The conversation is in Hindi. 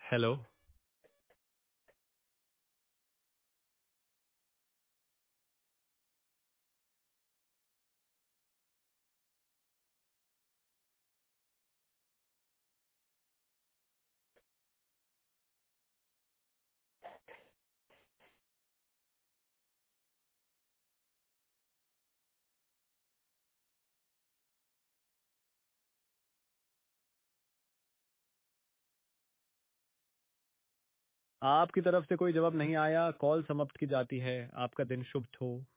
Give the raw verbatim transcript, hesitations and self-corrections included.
हेलो। आपकी तरफ से कोई जवाब नहीं आया, कॉल समाप्त की जाती है। आपका दिन शुभ हो।